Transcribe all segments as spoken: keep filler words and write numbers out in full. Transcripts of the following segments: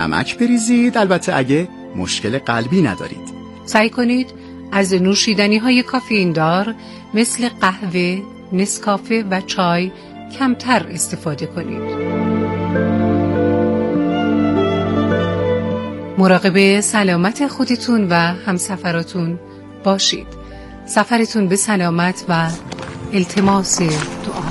نمک بریزید، البته اگه مشکل قلبی ندارید. سعی کنید از نوشیدنی های کافئین دار مثل قهوه، نسکافه و چای کمتر استفاده کنید. مراقب سلامت خودتون و همسفراتون باشید. سفرتون به سلامت و التماس دعا.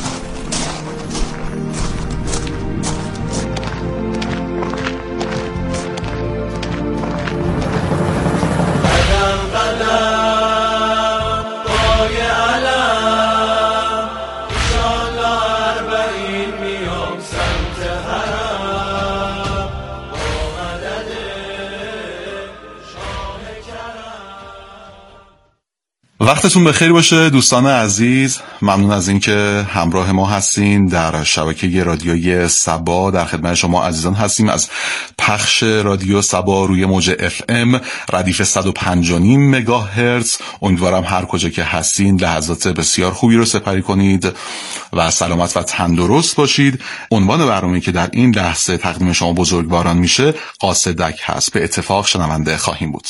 وقتتون بخیر باشه دوستان عزیز. ممنون از اینکه همراه ما هستین. در شبکه رادیویی سبا در خدمت شما عزیزان هستیم از پخش رادیو سبا روی موج اف ام ردیف صد و پنج و نیم مگاهرتز. امیدوارم هر کجا که هستین لحظات بسیار خوبی رو سپری کنید و سلامت و تندرست باشید. عنوان برنامه‌ای که در این لحظه تقدیم شما بزرگواران میشه قاصدک هست. به اتفاق شنونده خواهیم بود.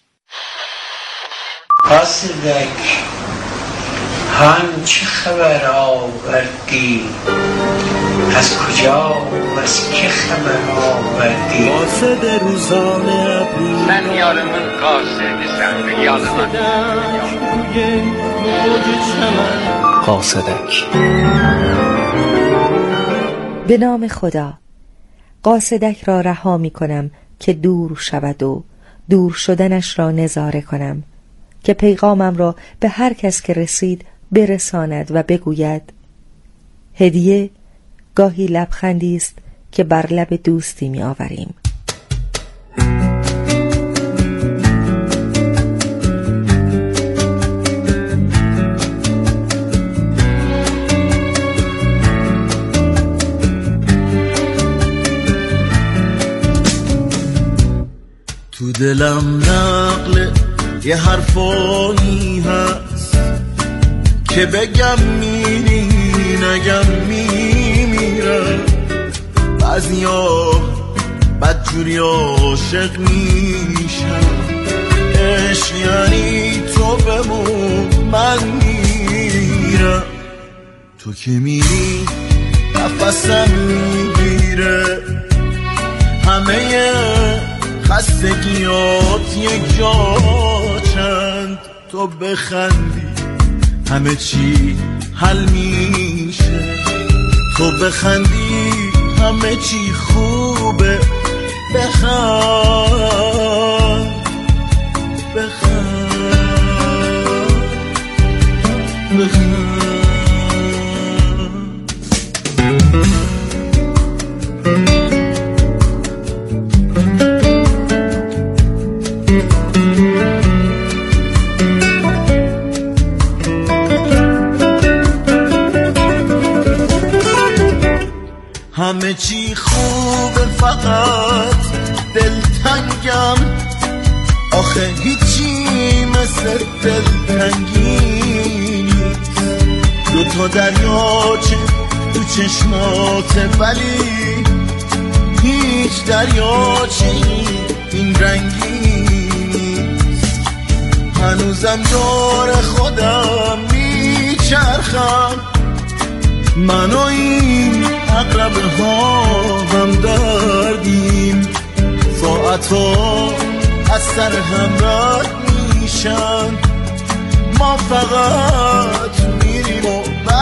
قاصدک هم چه خبر آوردی؟ از کجا و از که خبر آوردی؟ قاصد روزانه ابری من یارمون قاصد یارمون قاصدک. به نام خدا. قاصدک را رها می کنم که دور شود و دور شدنش را نظاره کنم، که پیغامم را به هر کس که رسید برساند و بگوید هدیه گاهی لبخندی است که بر لب دوستی می آوریم. تو دلم نقل یه حرفایی هست که بگم میری نگم میمیرم. بعضیا بدجوری عاشق میشم، عشق یعنی تو بمون من میرم. تو که میری نفسم میگیره، همه خستگیات یک جا چند. تو بخندی همه چی حل میشه، تو بخندی همه چی خوبه. بخند بخند بخند. همه چی خوبه فقط دلتنگم، آخه هیچی مثل دلتنگی نیست. دو تا دریاچه تو چشماته ولی هیچ دریاچه این رنگی نیست. هنوزم دور خودم میچرخم، من و این عقربه ها هم دردیم. ساعتها از سر هم رد میشن، ما فقط میریم و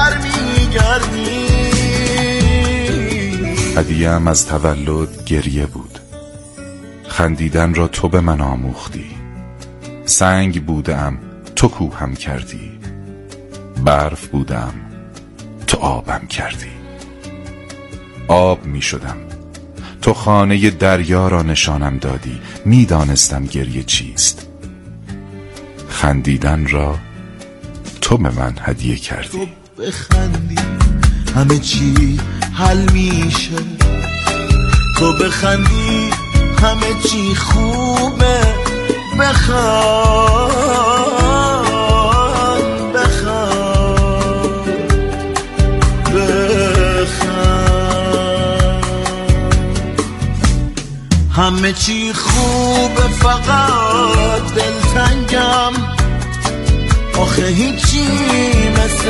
برمیگردیم. هدیه‌ام از تولد گریه بود، خندیدن را تو به من آموختی. سنگ بودم تو کوهم کردی، برف بودم تو آبم کردی. آب می شدم تو خانه دریا را نشانم دادی. می دانستم گریه چیست، خندیدن را تو به من هدیه کردی. تو بخندی همه چی حل میشه، تو بخندی همه چی خوبه. بخند بخند بخند. همه چی خوبه فقط دلتنگم، آخه هیچی مثل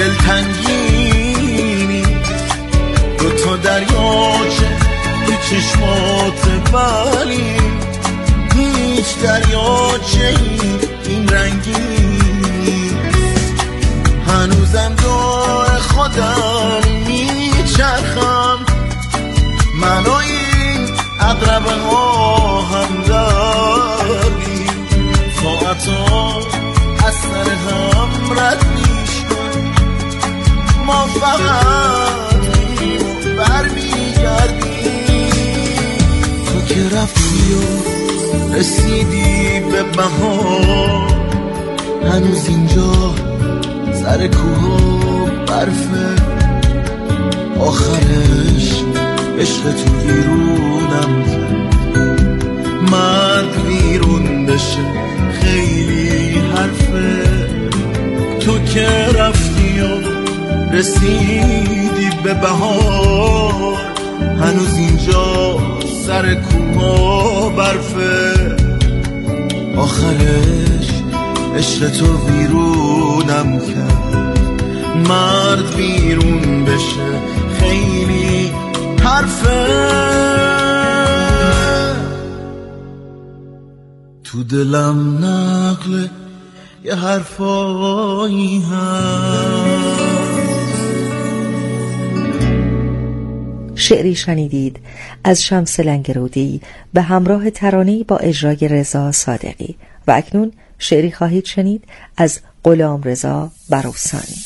دلتنگی نیست. دو تا دریاچه بی چشمات ولی هیچ دریاچه این رنگی نیست. هنوزم دور خودم میچرخم، من و این عقربه ها هم داریم. ساعتا از سر هم رد میشن، ما فقط میریم و برمیگردیم. تو که رفتی و رسیدی به بهار، هنوز اینجا سر کوه برفه. آخرش عشق تو ویرونم زد، مرد ویرون بشه خیلی حرفه. تو که رفتی و رسیدی به بهار، هنوز اینجا سر کوه برفه. آخرش عشق تو ویرونم کرد، مرد ویرون بشه خیلی حرفه. تو دلم نقل یه حرفایی هست. شعری شنیدید از شمس لنگرودی به همراه ترانه‌ای با اجرای رضا صادقی. و اکنون شعری خواهید شنید از غلامرضا بروسانی.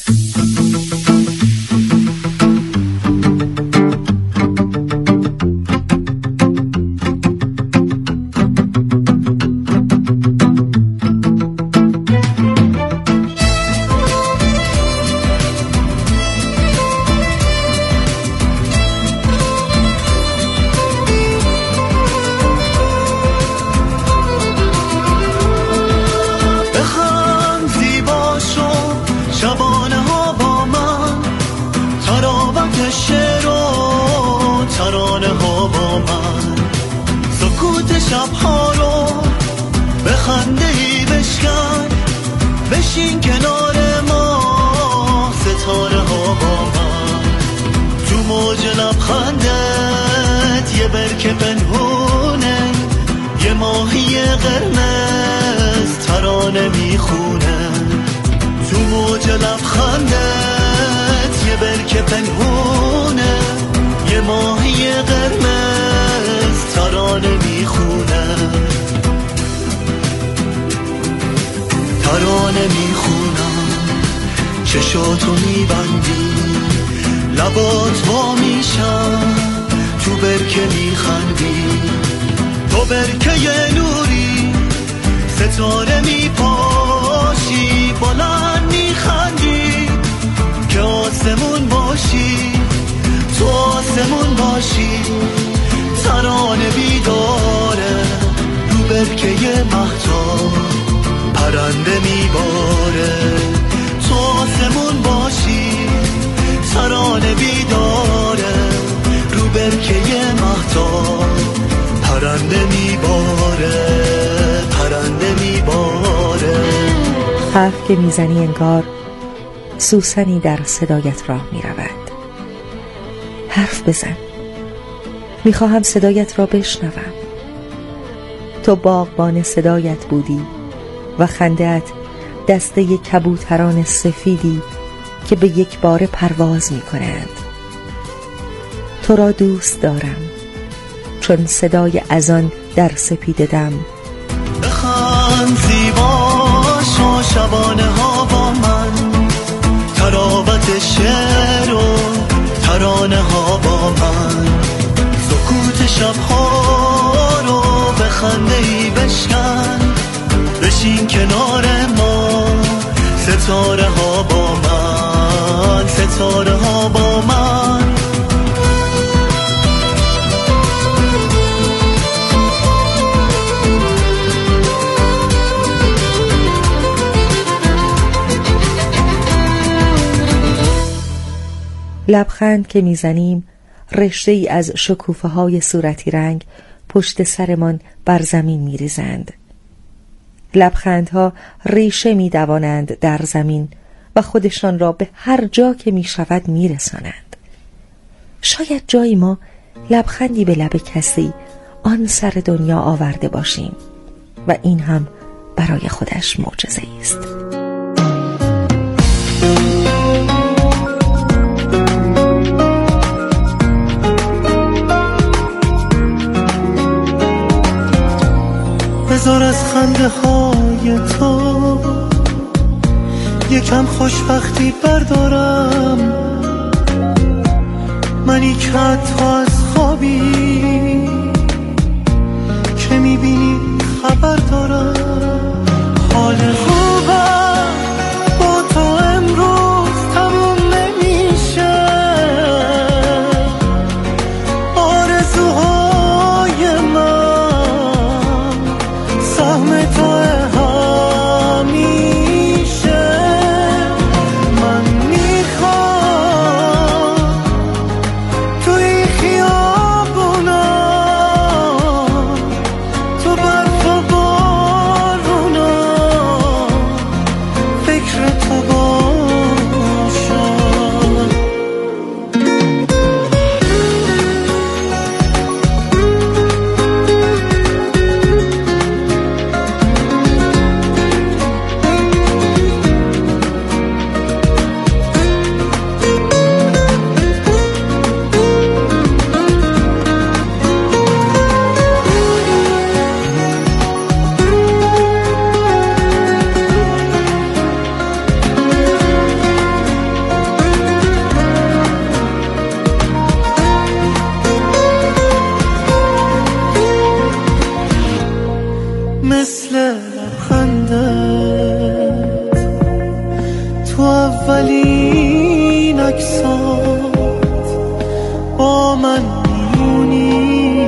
شبها رو به خنده‌ای بشکن، بشین کنار ما ستاره ها با من. تو موج لبخندت یه برکه پنهونه، یه ماهی قرمز ترانه میخونه. تو موج لبخندت یه برکه پنهونه، یه ماهی قرمز ترانه میخونه. ترانه میخونم، چشاتو میبندی، لبات وا میشن، تو برکه میخندی. تو برکه نوری، ستاره میپاشی، بلند میخندی که آسمون باشی، تو آسمون باشی. ترانه بیداره رو برکه مهتاب، پرنده میباره، تو آسمون باشی. ترانه بیداره رو برکه مهتاب، پرنده میباره، پرنده میباره. حرف که میزنی انگار سوسنی در صدایت راه میرود. حرف بزن، میخواهم صدایت را بشنوم. تو باغبان صدایت بودی و خنده‌ات دسته کبوتران سفیدی که به یک بار پرواز میکنند. تو را دوست دارم چون صدای اذان در سپیده دم. بخند زیباش و شبانه ها با من، تراوت شعر و ترانه ها با من. سکوت شبها رو به خنده‌ای بشکن، بشین کنار ما ستاره ها با من، ستاره ها با من. لبخند که میزنیم رشته ای از شکوفه های صورتی رنگ پشت سرمان بر زمین می ریزند. لبخندها ریشه می دوانند در زمین و خودشان را به هر جا که می شود می رسانند. شاید جایی ما لبخندی به لب کسی آن سر دنیا آورده باشیم و این هم برای خودش معجزه است. بذار از خنده های تو یکم خوشبختی بردارم، منی که حتی از خوابی که میبینی خبر دارم. حال خوبم با تو امروز تموم نمیشه، آرزوهای من سهم تو همیشه. من میخوام توی خیابونا تو برف و بارونا فکر تو باشم. مثل لبخندت تو اولین عکسات با من میمونی،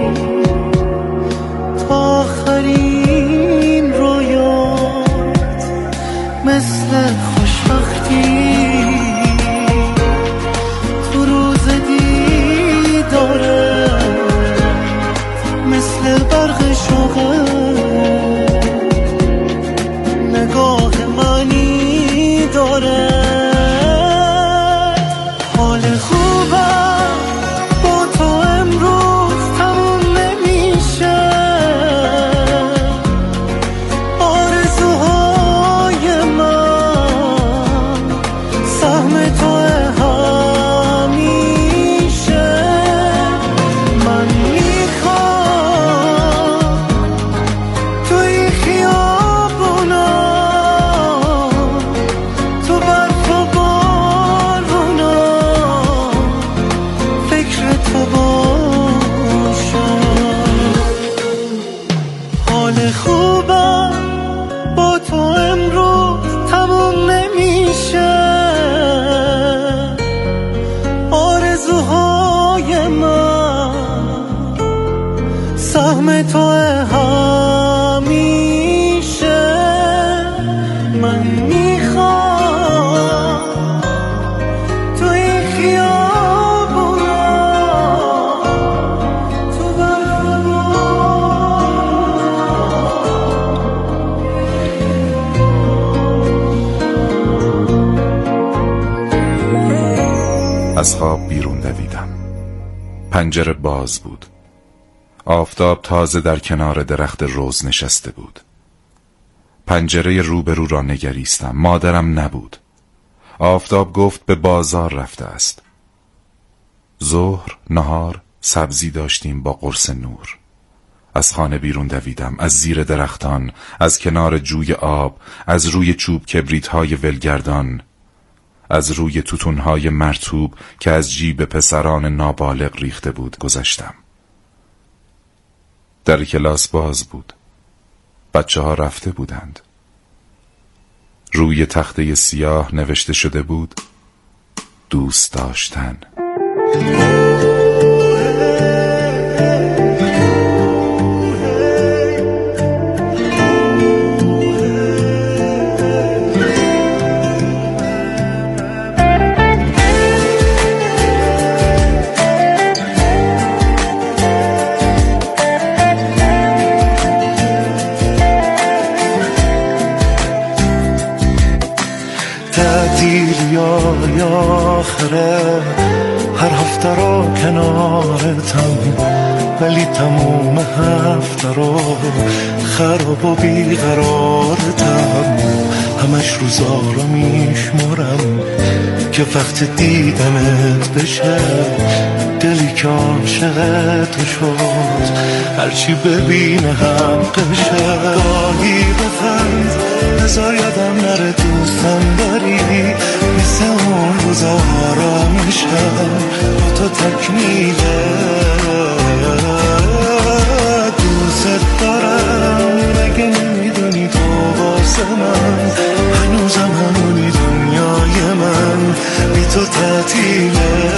تا آخرین رویات مثل خوشبختی تو روز دیدارت مثل برق شوقت نگاه منی داره. حال خوبم با تو امروز تموم نمیشه، آرزوهای من سهم تو همیشه. من میخوام توی خیابونا تو برف و بارونا فکر تو باشم. حال خوبم با تو امروز تموم نمیشه، آرزوهای من سهم تو همیشه. من میخوام توی خیابونا تو برف و از خواب بیرون دویدم. پنجره باز بود. آفتاب تازه در کنار درخت رز نشسته بود. پنجره روبرو را نگریستم. مادرم نبود. آفتاب گفت به بازار رفته است. ظهر، نهار، سبزی داشتیم با قرص نور. از خانه بیرون دویدم. از زیر درختان، از کنار جوی آب، از روی چوب کبریت‌های ولگردان، از روی توتون‌های مرطوب که از جیب پسران نابالغ ریخته بود گذشتم. در کلاس باز بود. بچه ها رفته بودند. روی تخته سیاه نوشته شده بود دوست داشتن. خاطره هر هفته رو کنارتم، ولی تموم هفته رو خراب و بیقرارتم. همش روزا رو میشمارم که وقت دیدنت بشه، دلی که عاشق تو شد هرچی ببینه حقشه. گاهی بخند بذار یادم نره دوستم داری، مثل اون روزا آرامشم با تو تکمیله. دوست دارم مگه نمیدونی تو واسه من هنوزم همونی، دنیای من بی تو تعطیله.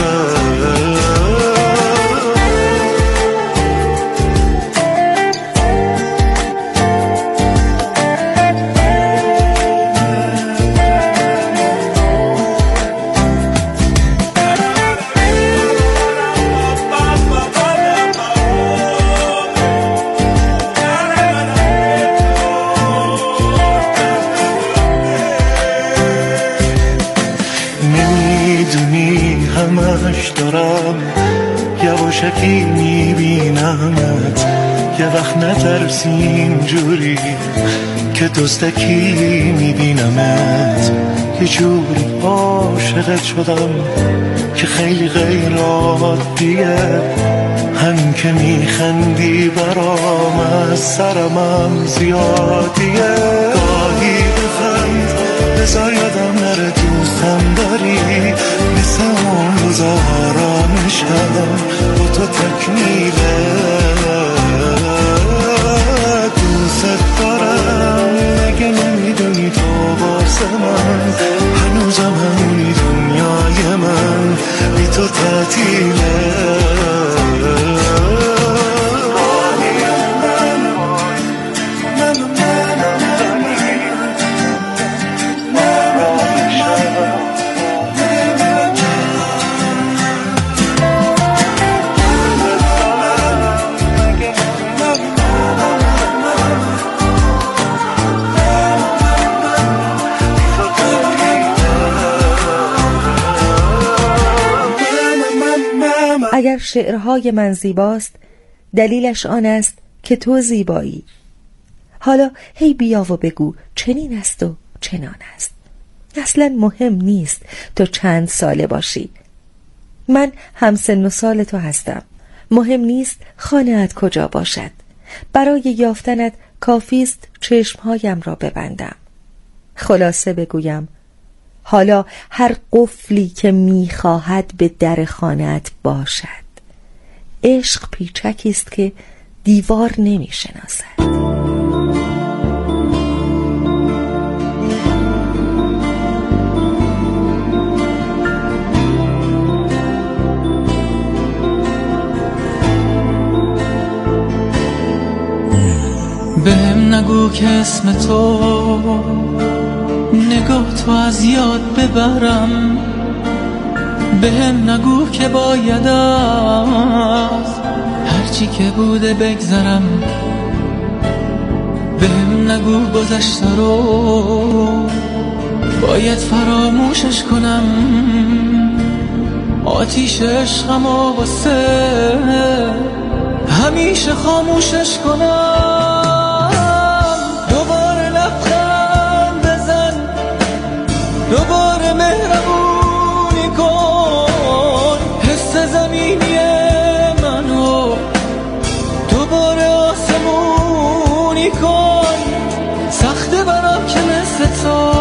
دارم یواشکی میبینمت، یه وقت نترسی اینجوری که دزدکی میبینمت. یه جوری عاشقت شدم که خیلی غیر عادیه، همین که میخندی برام از سرمم زیادیه. گاهی بخند بذار یادم نره دوستم داری، مثل اون روزا آرامشم با تو تکمیله. دوست دارم مگه نمیدونی تو واسه من هنوزم همونی، دنیای من بی تو تعطیله. اگر شعرهای من زیباست دلیلش آن است که تو زیبایی. حالا هی بیا و بگو چنین است و چنان است. اصلا مهم نیست تو چند ساله باشی، من هم سن و سال تو هستم. مهم نیست خانه‌ات کجا باشد، برای یافتنت کافیست چشمهایم را ببندم. خلاصه بگویم حالا هر قفلی که میخواهد به در خانه‌ات باشد. عشق پیچکی است که دیوار نمیشناسد. بهم نگو که اسم تو نگاه تو از یاد ببرم، بهم نگو که باید از هرچی که بوده بگذرم، بهم نگو گذشته رو باید فراموشش کنم، آتیش عشقم و واسه همیشه خاموشش کنم. دوباره لبخند بزن، دوباره مهربونی کن، حس زمینی منو دوباره آسمونی کن. سخته برام که مثل تو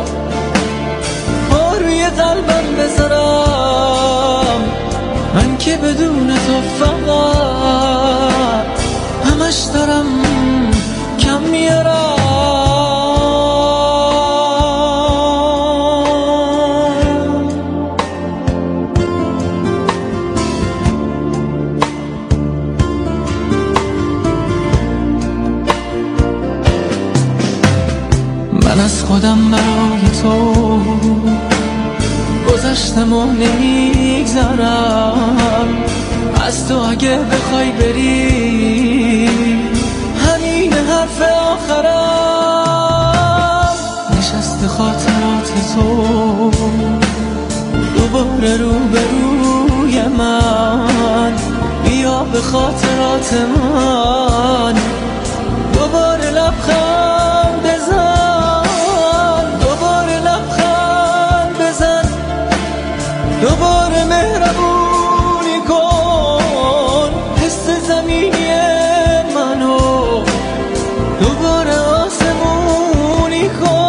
پا روی قلبم بذارم، من که بدون تو فقط همش دارم کم میارم. من از خودم برای تو گذشتم و نمیگذرم، از تو اگه بخوای بری همین حرف آخرم. نشست خاطرات تو دوباره رو به روی من بیا به خاطرات من دوباره لبخند بزن دوباره لبخند بزن دوباره مهربونی کن حس زمینی منو دوباره آسمونی کن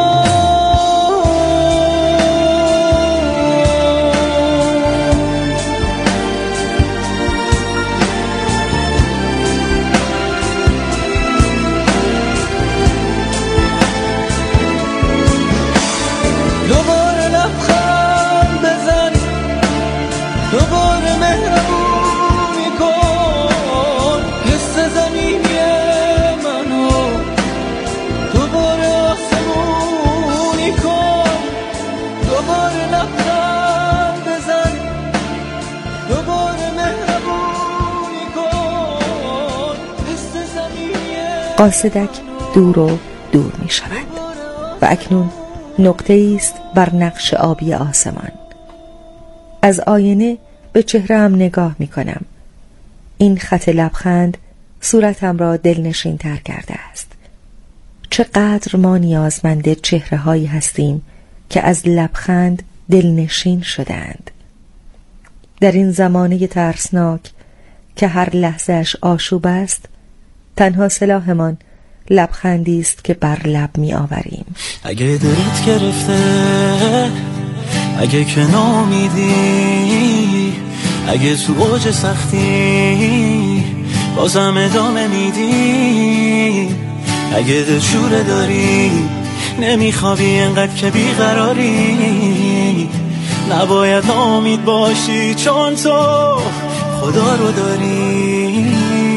دوباره لبخند بزن دوباره مهربونی کن حس زمینی منو دوباره آسمونی کن دوباره لبخند بزن دوباره مهربونی کن حس زمینی. قاصدک دور و دور می شود و اکنون نقطه است بر نقش آبی آسمان. از آینه به چهره‌ام نگاه می کنم. این خط لبخند صورتم را دلنشین تر کرده است. چقدر ما نیازمند چهره هایی هستیم که از لبخند دلنشین شدند. در این زمانه ترسناک که هر لحظهش آشوب است، تنها سلاحمان لبخندی است که بر لب می آوریم. اگه دلت گرفته، اگه که نامیدی، اگه تو اوج سختی بازم ادامه میدی، اگه دلشوره داری نمیخوابی انقدر که بیقراری، نباید ناامید باشی چون تو خدا رو داری.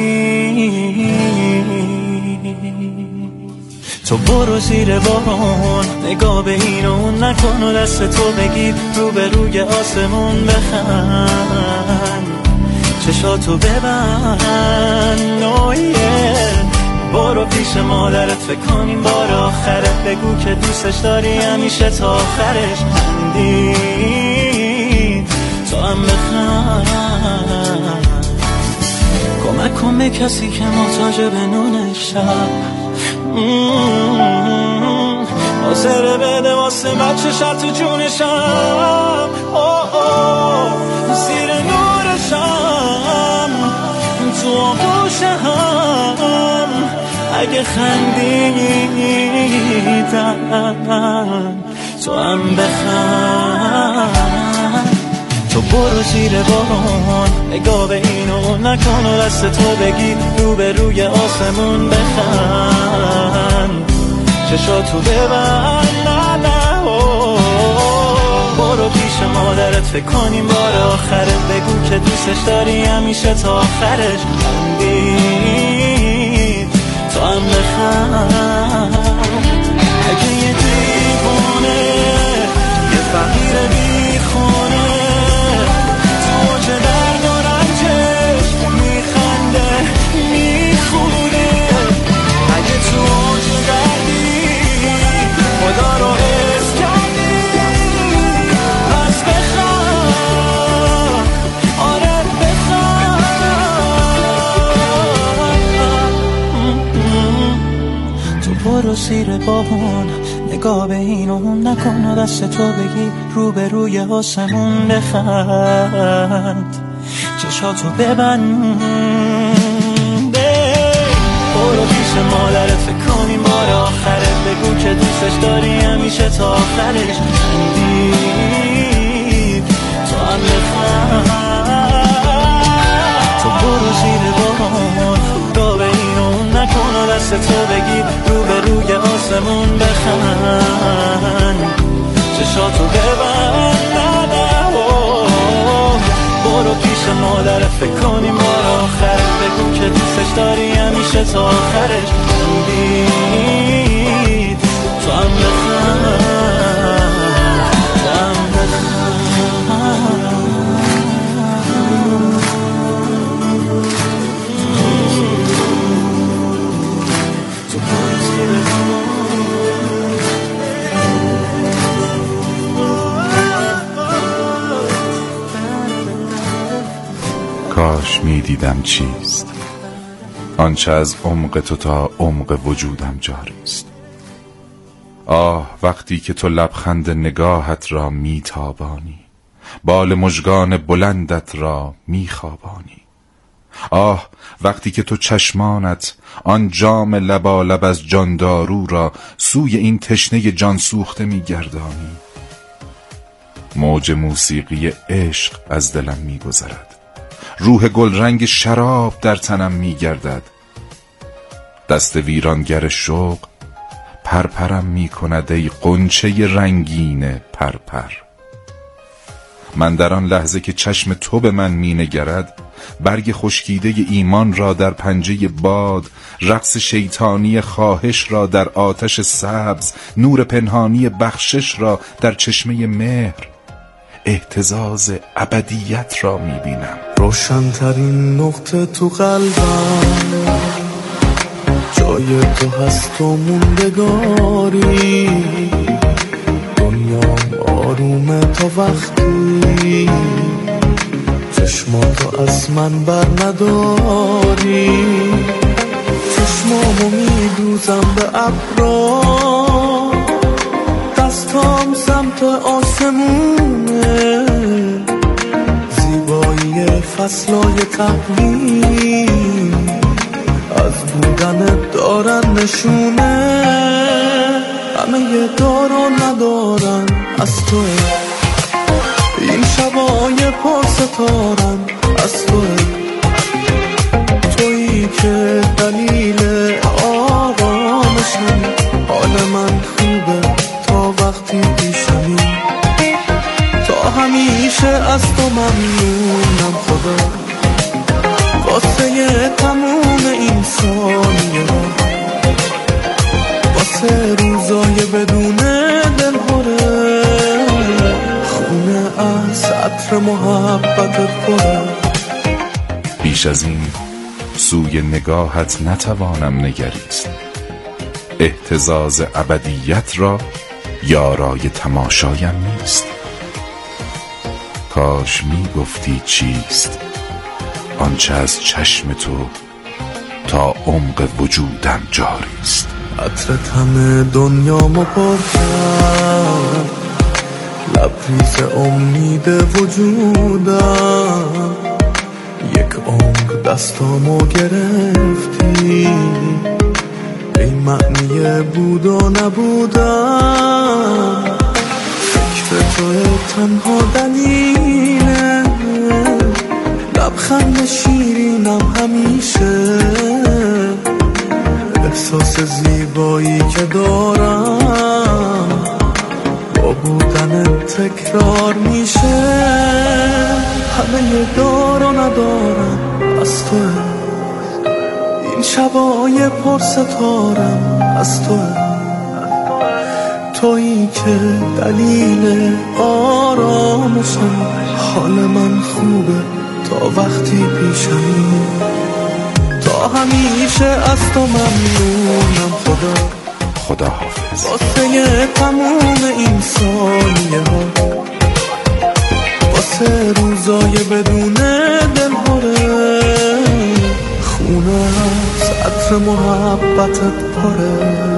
تو برو زیر بارون، نگاه به این و اون نکن و دست تو بگیر رو به روی آسمون بخند، چشاتو ببند نویه، برو پیش مادرت فکر کنیم بار آخره، بگو که دوستش داری همیشه تا آخرش، خندی تو هم بخند، کمک کن به کسی که محتاج به نون شب، حاضره بده واسه بچه شد تو جونشم، زیر نورشم تو آغوشم، اگه خندیدن تو هم بخند، تو برو زیر بارون، نگاه به این و نکن و دست تو بگیر رو به روی آسمون بخند، چشاتو ببند نه نه برو پیش مادرت فکر کنیم بار آخره، بگو که دوستش داری همیشه تا آخرش، خندی تو هم بخند، اگه یه دیوانه یه فقیر بیخونه تو چه درد و رنجش میخنده میخونه، اگه تو چه دردی خدا رو حس کردی پس بخند، آره بخند، تو برو زیر بارون، نگاه به این و اون نکن و دست تو بگی رو به روی آسمون بخند، چشاتو ببند، برو پیش مادرت فکر کنیم بار آخره، بگو که دوستش داری همیشه تا آخرش، خندی تو هم بخند، تو برو زیر بارون، نگاه به این و اون نکن و دست تو بگی رو به روی آسمون بخند، چشاتو ببند نه نه برو پیش مادرت فکر کنیم بار آخره، بگو که دوستش داری همیشه تا آخرش، خندی تو هم بخند تو هم میدیدم چیست، آنچه از عمق تو تا عمق وجودم جاری است. آه وقتی که تو لبخند نگاهت را میتابانی، بال مژگان بلندت را میخوابانی. آه وقتی که تو چشمانت آن جام لبالب از جاندارو را سوی این تشنه جان سوخته میگردانی. موج موسیقی عشق از دلم میگذرد، روح گلرنگ شراب در تنم میگردد. دست ویرانگر شوق پرپرم میکند ای غنچه رنگین پرپر. من در آن لحظه که چشم تو به من مینگرد، برگ خشکیده ایمان را در پنجه باد، رقص شیطانی خواهش را در آتش سبز، نور پنهانی بخشش را در چشمه مهر، اهتزاز ابدیت را میبینم. روشن‌ترین نقطه تو قلبم، جای تو هست و موندگاری، دنیام آرومه تا وقتی چشماتو از من بر نداری. چشمامو میدوزم به ابرا، دستام سمت آسمونه، زیبایی فصلای تقویم از بودن دارن نشونه. همه یه دارو ندارن از توه، این شبای پر ستارن از توه. تویی که دلیل آرامشم، حال من خوبه تا وقتی پیشمی. تا همیشه از تو ممنونم خدا، واسه تموم این ثانیه، واسه روزای بدون دلهوره، خونه از عطر محبتت پره. بیش از این سوی نگاهت نتوانم نگریست، اهتزاز ابدیت را یارای تماشایم نیست. کاش می گفتی چیست آنچه از چشم تو تا عمق وجودم جاری است. عطرت همه دنیامو پر کرد، لبریز امید وجودم. یک عمر دستامو گرفتی، ای معنی بود و نبودم. فکر توی تنها دلیله، لبخند شیرینم همیشه. احساس زیبایی که دارم با بودن تکرار میشه. همه یه دارو ندارم از توه، این شبای پر ستارم از توه. تویی که دلیل آرامشم، حال من خوبه تا وقتی پیشمی. تا همیشه از تو ممنونم خدا، خدا حافظ. واسه تموم این ثانیه ها، واسه روزای بدون دلهوره، خونه از عطر محبتت پره.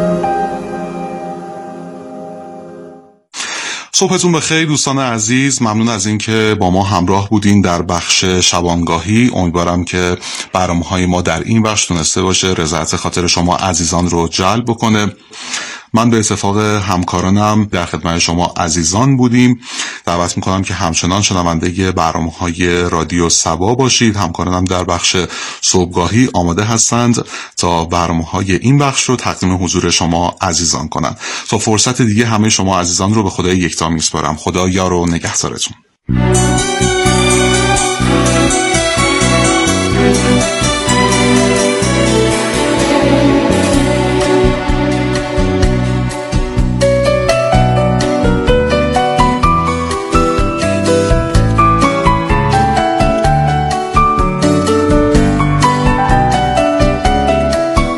صبحتون بخیر دوستان عزیز، ممنون از اینکه با ما همراه بودین در بخش شبانگاهی. امیدوارم که برنامه‌های ما در این بخش تونسته باشه رضایت خاطر شما عزیزان رو جلب بکنه. من به اتفاق همکارانم در خدمت شما عزیزان بودیم. دعوت میکنم که همچنان شنونده برنامه‌های رادیو سبا باشید. همکارانم در بخش صبحگاهی آماده هستند تا برنامه‌های این بخش رو تقدیم حضور شما عزیزان کنند. تا فرصت دیگه همه شما عزیزان رو به خدای یکتا میسپارم. خدا یار و نگهدارتون.